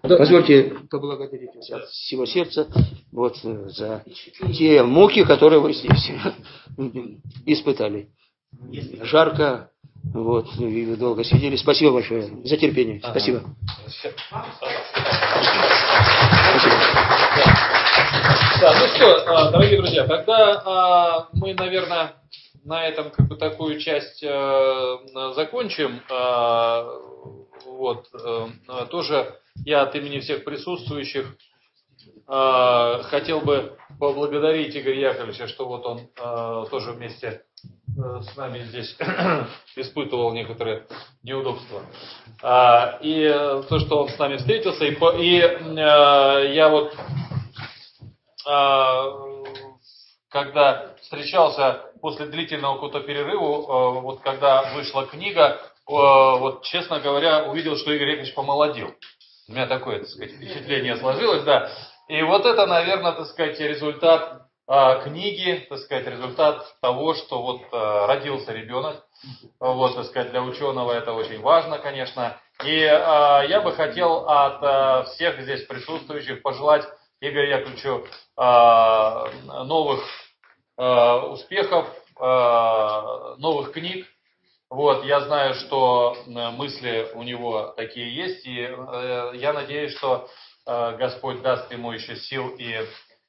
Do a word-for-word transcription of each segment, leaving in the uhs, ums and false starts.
Позвольте поблагодарить вас от всего сердца вот, за те муки, которые вы здесь испытали. Жарко, вот, и вы долго сидели. Спасибо большое за терпение. Ага. Спасибо. Спасибо. Да, ну что, дорогие друзья, тогда мы, наверное, на этом как бы такую часть закончим. Вот, тоже я от имени всех присутствующих хотел бы поблагодарить Игоря Яковлевича, что вот он тоже вместе с нами здесь испытывал некоторые неудобства. И то, что он с нами встретился, и, и я вот, когда встречался после длительного какого-то перерыва, вот когда вышла книга, вот, честно говоря, увидел, что Игорь Яковлевич помолодел. У меня такое, так сказать, впечатление сложилось, да. И вот это, наверное, так сказать, результат а, книги, так сказать, результат того, что вот а, родился ребенок. Вот, так сказать, для ученого это очень важно, конечно. И а, я бы хотел от а, всех здесь присутствующих пожелать Игорю Яковлевичу а, новых а, успехов, а, новых книг. Вот, я знаю, что мысли у него такие есть, и э, я надеюсь, что э, Господь даст ему еще сил и э,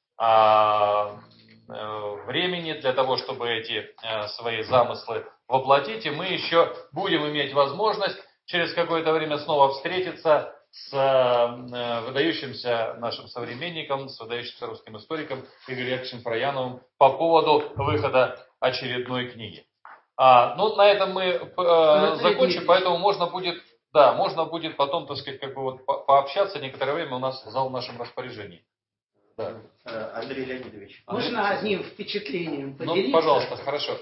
э, времени для того, чтобы эти э, свои замыслы воплотить, и мы еще будем иметь возможность через какое-то время снова встретиться с э, выдающимся нашим современником, с выдающимся русским историком Игорем Яковлевичем Фрояновым по поводу выхода очередной книги. А, ну, на этом мы э, закончим, поэтому можно будет, да, можно будет потом, так сказать, как бы вот по пообщаться. Некоторое время у нас зал в нашем распоряжении. Да. Андрей Леонидович. Можно Андрей? Одним впечатлением поделиться? Ну, пожалуйста, хорошо.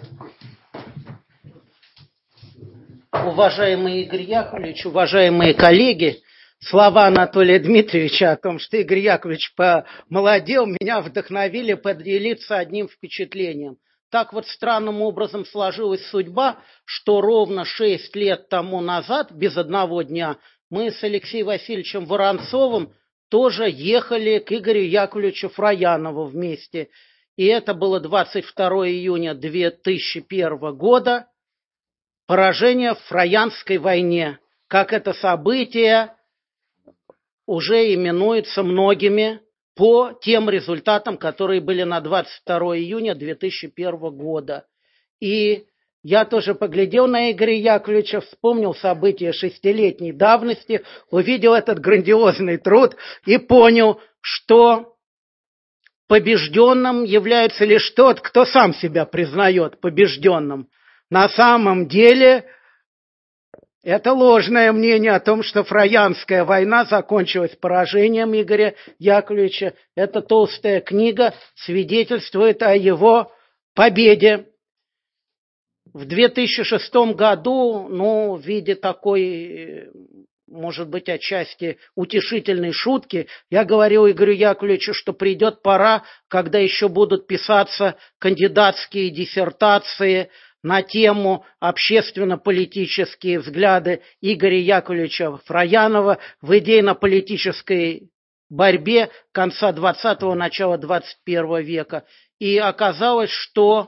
Уважаемый Игорь Яковлевич, уважаемые коллеги, слова Анатолия Дмитриевича о том, что Игорь Яковлевич помолодел, меня вдохновили поделиться одним впечатлением. Так вот странным образом сложилась судьба, что ровно шесть лет тому назад, без одного дня, мы с Алексеем Васильевичем Воронцовым тоже ехали к Игорю Яковлевичу Фроянову вместе. И это было двадцать второго июня две тысячи первого года, поражение в Фроянской войне. Как это событие уже именуется многими по тем результатам, которые были на двадцать второго июня две тысячи первого года. И я тоже поглядел на Игоря Яковлевича, вспомнил события шестилетней давности, увидел этот грандиозный труд и понял, что побежденным является лишь тот, кто сам себя признает побежденным. На самом деле это ложное мнение о том, что Фроянская война закончилась поражением Игоря Яковлевича. Эта толстая книга свидетельствует о его победе. В две тысячи шестом году, ну, в виде такой, может быть, отчасти утешительной шутки, я говорил Игорю Яковлевичу, что придет пора, когда еще будут писаться кандидатские диссертации на тему общественно-политические взгляды Игоря Яковлевича Фроянова в идейно-политической борьбе конца двадцатого, начала двадцать первого века. И оказалось, что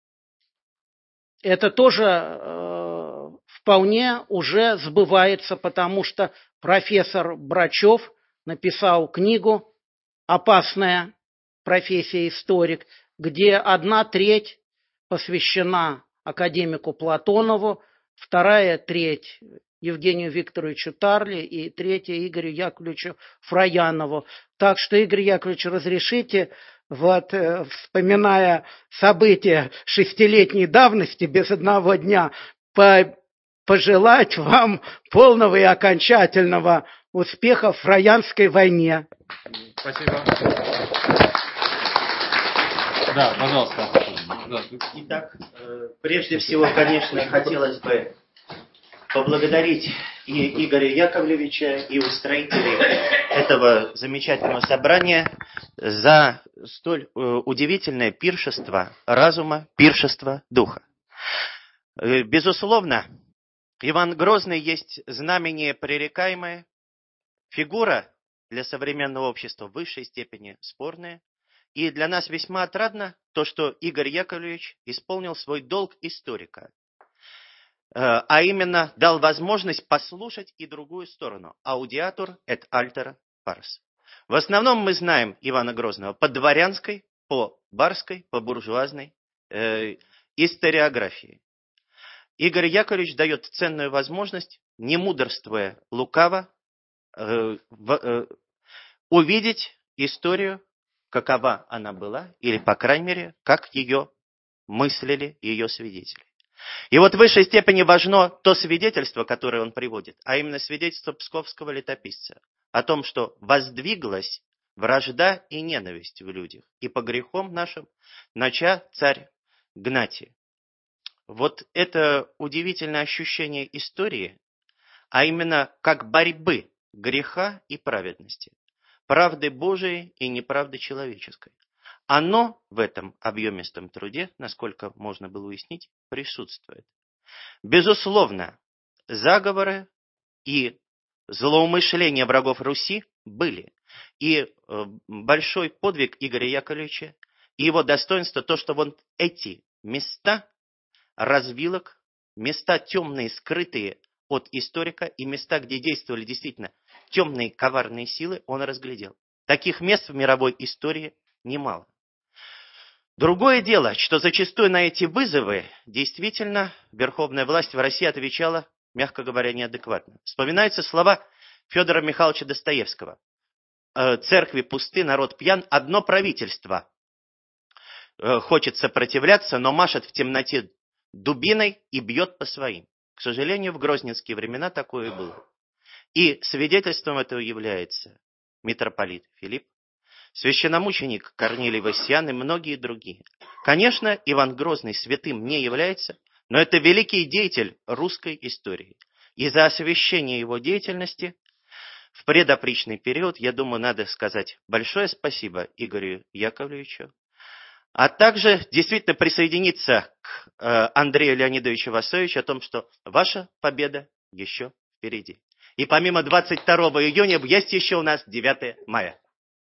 это тоже э, вполне уже сбывается, потому что профессор Брачев написал книгу «Опасная профессия историк», где одна треть посвящена академику Платонову, вторая треть Евгению Викторовичу Тарли и третья Игорю Яковлевичу Фроянову. Так что, Игорь Яковлевич, разрешите, вот, вспоминая события шестилетней давности, без одного дня, по пожелать вам полного и окончательного успеха в Фроянской войне. Спасибо. Да, пожалуйста. Итак, прежде всего, конечно, хотелось бы поблагодарить и Игоря Яковлевича, и устроителей этого замечательного собрания за столь удивительное пиршество разума, пиршество духа. Безусловно, Иван Грозный есть знамение пререкаемое, фигура для современного общества в высшей степени спорная. И для нас весьма отрадно то, что Игорь Яковлевич исполнил свой долг историка, а именно дал возможность послушать и другую сторону. Аудиатур et altera pars. В основном мы знаем Ивана Грозного по дворянской, по барской, по буржуазной э, историографии. Игорь Яковлевич дает ценную возможность, не мудрствуя лукаво, э, в, э, увидеть историю, какова она была, или, по крайней мере, как ее мыслили ее свидетели. И вот в высшей степени важно то свидетельство, которое он приводит, а именно свидетельство псковского летописца о том, что воздвиглась вражда и ненависть в людях, и по грехам нашим нача царь Гнатий. Вот это удивительное ощущение истории, а именно как борьбы греха и праведности, правды Божией и неправды человеческой. Оно в этом объемистом труде, насколько можно было уяснить, присутствует. Безусловно, заговоры и злоумышления врагов Руси были. И большой подвиг Игоря Яковлевича и его достоинство то, что вот эти места развилок, места темные, скрытые от историка, и места, где действовали действительно темные коварные силы, он разглядел. Таких мест в мировой истории немало. Другое дело, что зачастую на эти вызовы действительно верховная власть в России отвечала, мягко говоря, неадекватно. Вспоминаются слова Федора Михайловича Достоевского. «Церкви пусты, народ пьян, одно правительство хочет сопротивляться, но машет в темноте дубиной и бьет по своим». К сожалению, в грозненские времена такое было. И свидетельством этого является митрополит Филипп, священномученик Корнилий Васьян и многие другие. Конечно, Иван Грозный святым не является, но это великий деятель русской истории. И за освящение его деятельности в предопричный период, я думаю, надо сказать большое спасибо Игорю Яковлевичу, а также действительно присоединиться к э, Андрею Леонидовичу Васовичу о том, что ваша победа еще впереди. И помимо двадцать второго июня есть еще у нас девятое мая.